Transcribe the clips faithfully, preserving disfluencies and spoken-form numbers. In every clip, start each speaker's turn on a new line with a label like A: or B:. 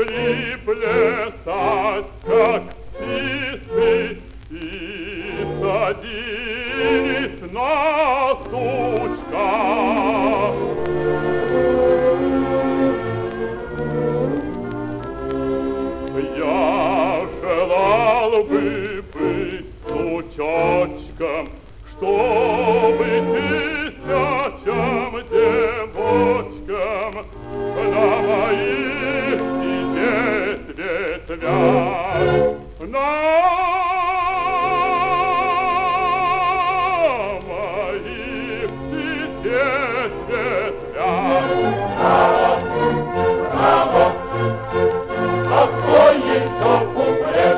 A: могли плясать, как птицы, и садились на сучках. Я желал бы быть сучочком, чтобы тысячам девочкам на моих сидеть ветвях, на моих сидеть ветвях.
B: Браво! Какой еще куплет?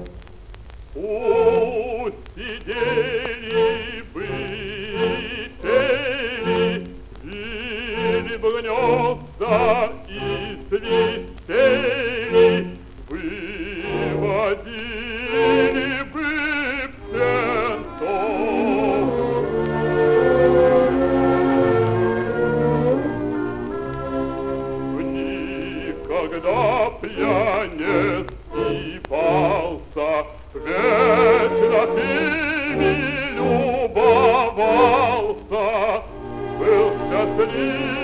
A: Пусть сидели бы, пели, вили в гнезда и свистели, выводили бы птенцов. Никогда пьянец не пался, вечно ими любовался, был счастлив.